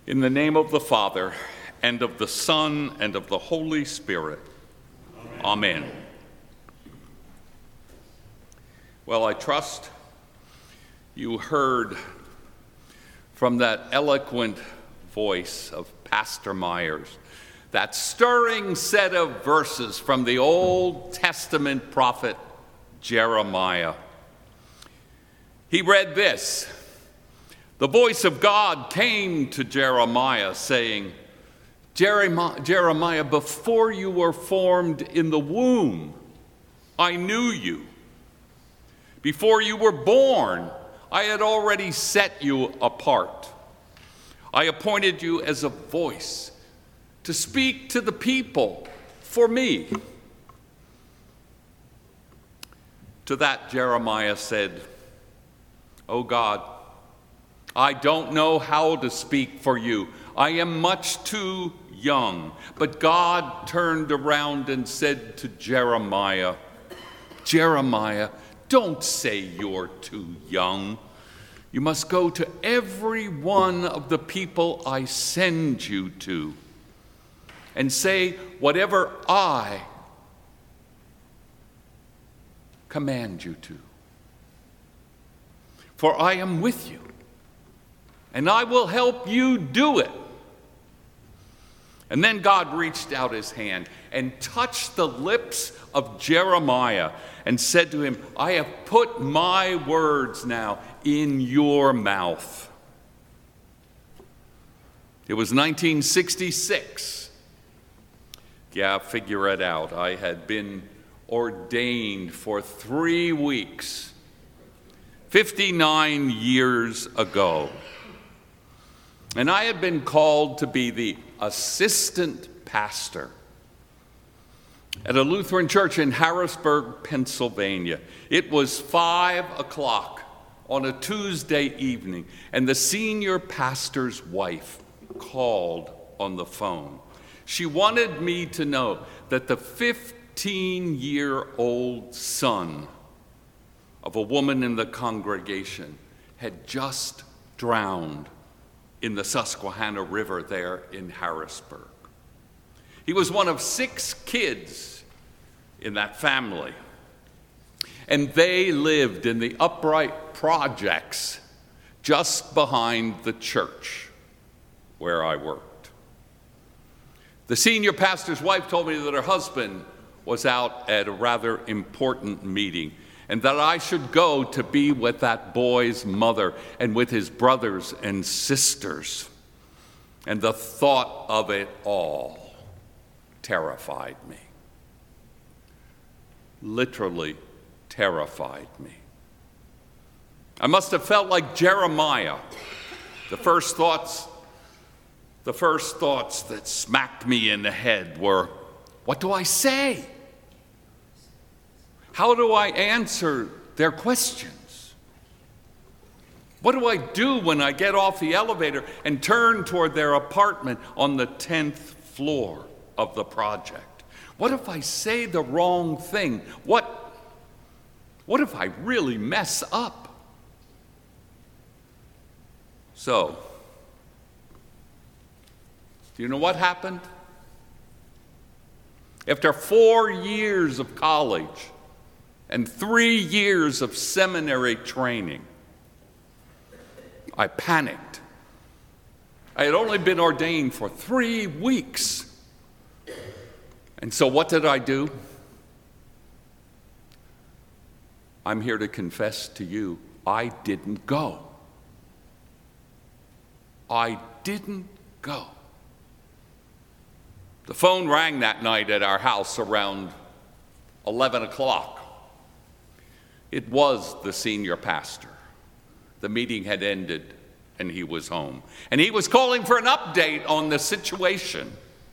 In the name of the Father, and of the Son, and of the Holy Spirit. Amen. Well, I trust you heard from that eloquent voice of Pastor Myers that stirring set of verses from the Old Testament prophet Jeremiah. He read this: "The voice of God came to Jeremiah, saying, Jeremiah, before you were formed in the womb, I knew you. Before you were born, I had already set you apart. I appointed you as a voice to speak to the people for me." To that, Jeremiah said, "Oh God, I don't know how to speak for you. I am much too young." But God turned around and said to Jeremiah, "Jeremiah, don't say you're too young. You must go to every one of the people I send you to and say whatever I command you to. For I am with you, and I will help you do it." And then God reached out his hand and touched the lips of Jeremiah and said to him, "I have put my words now in your mouth." It was 1966. Yeah, figure it out. I had been ordained for 3 weeks, 59 years ago. And I had been called to be the assistant pastor at a Lutheran church in Harrisburg, Pennsylvania. It was 5 o'clock on a Tuesday evening, and the senior pastor's wife called on the phone. She wanted me to know that the 15-year-old son of a woman in the congregation had just drowned in the Susquehanna River there in Harrisburg. He was one of 6 kids in that family, and they lived in the upright projects just behind the church where I worked. The senior pastor's wife told me that her husband was out at a rather important meeting, and that I should go to be with that boy's mother and with his brothers and sisters. And the thought of it all terrified me. Literally terrified me. I must have felt like Jeremiah. The first thoughts that smacked me in the head were, what do I say? How do I answer their questions? What do I do when I get off the elevator and turn toward their apartment on the 10th floor of the project? What if I say the wrong thing? What if I really mess up? So, do you know what happened? After 4 years of college and 3 years of seminary training, I panicked. I had only been ordained for 3 weeks. And so what did I do? I'm here to confess to you, I didn't go. I didn't go. The phone rang that night at our house around 11 o'clock. It was the senior pastor. The meeting had ended and he was home. And he was calling for an update on the situation.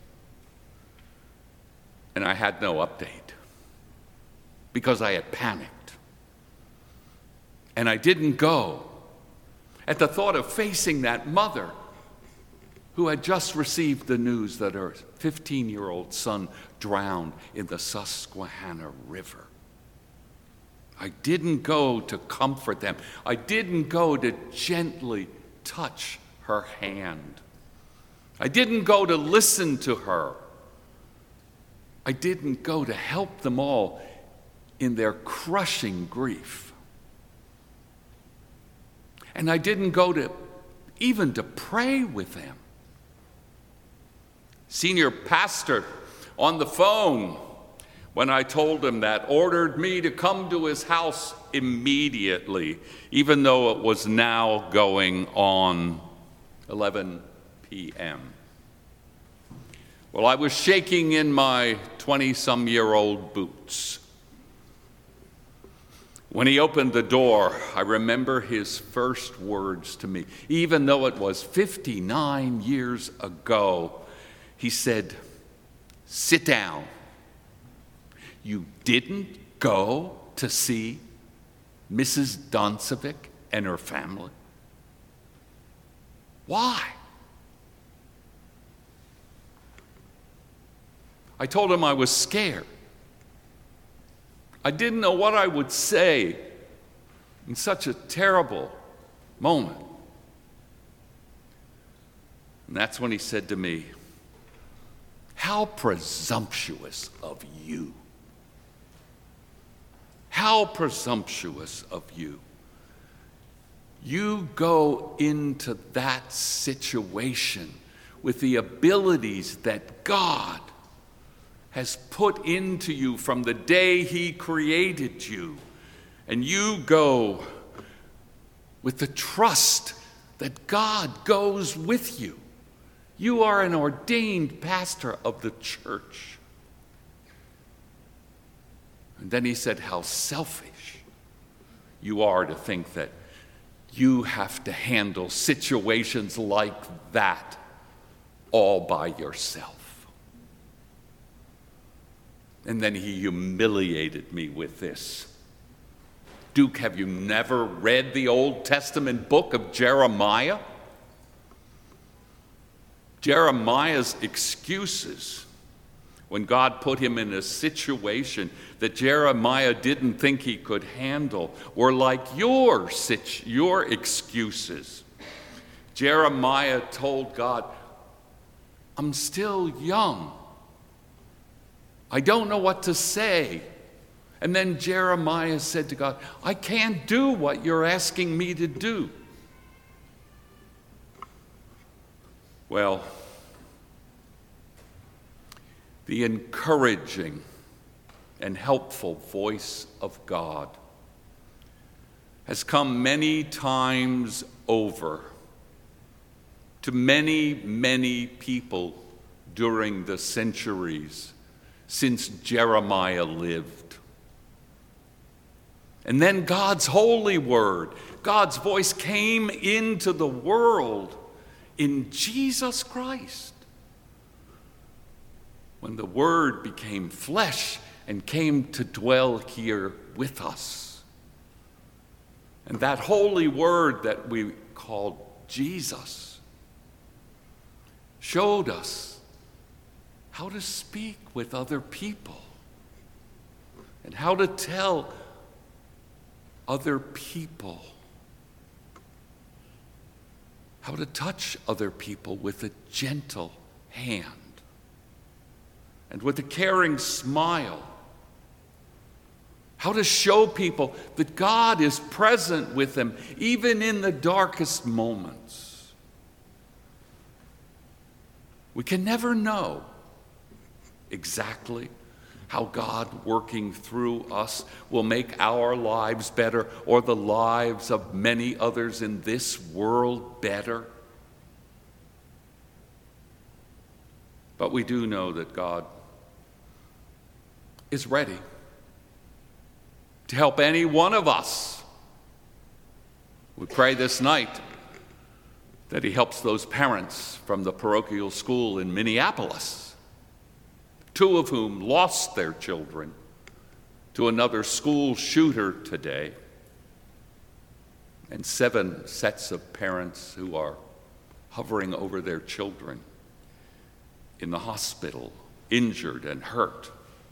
And I had no update because I had panicked. And I didn't go at the thought of facing that mother who had just received the news that her 15-year-old son drowned in the Susquehanna River. I didn't go to comfort them. I didn't go to gently touch her hand. I didn't go to listen to her. I didn't go to help them all in their crushing grief. And I didn't go to even to pray with them. Senior pastor on the phone, when I told him that, ordered me to come to his house immediately, even though it was now going on 11 p.m. Well, I was shaking in my 20-some-year-old boots. When he opened the door, I remember his first words to me. Even though it was 59 years ago, he said, "Sit down. You didn't go to see Mrs. Doncevic and her family? Why?" I told him I was scared. I didn't know what I would say in such a terrible moment. And that's when he said to me, "How presumptuous of you. How presumptuous of you. You go into that situation with the abilities that God has put into you from the day He created you. And you go with the trust that God goes with you. You are an ordained pastor of the church." And then he said, "How selfish you are to think that you have to handle situations like that all by yourself." And then he humiliated me with this. "Duke, have you never read the Old Testament book of Jeremiah? Jeremiah's excuses when God put him in a situation that Jeremiah didn't think he could handle were like your excuses. Jeremiah told God, "I'm still young. I don't know what to say." And then Jeremiah said to God, "I can't do what you're asking me to do." Well, the encouraging and helpful voice of God has come many times over to many, many people during the centuries since Jeremiah lived. And then God's holy word, God's voice came into the world in Jesus Christ. When the Word became flesh and came to dwell here with us. And that holy Word that we called Jesus showed us how to speak with other people and how to tell other people, how to touch other people with a gentle hand and with a caring smile, how to show people that God is present with them even in the darkest moments. We can never know exactly how God working through us will make our lives better or the lives of many others in this world better. But we do know that God is ready to help any one of us. We pray this night that He helps those parents from the parochial school in Minneapolis, 2 of whom lost their children to another school shooter today, and 7 sets of parents who are hovering over their children in the hospital, injured and hurt.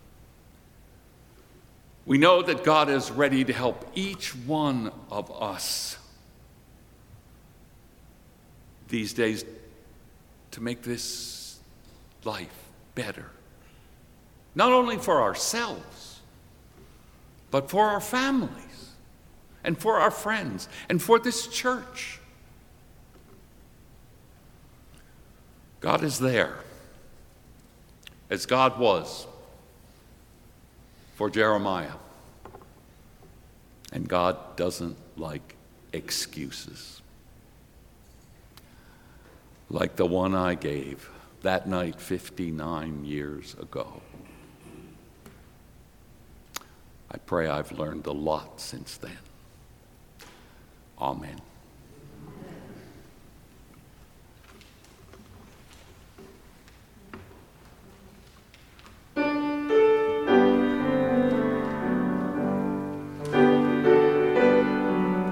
We know that God is ready to help each one of us these days to make this life better. Not only for ourselves, but for our families, and for our friends, and for this church. God is there, as God was for Jeremiah. And God doesn't like excuses. Like the one I gave that night 59 years ago. I pray I've learned a lot since then. Amen.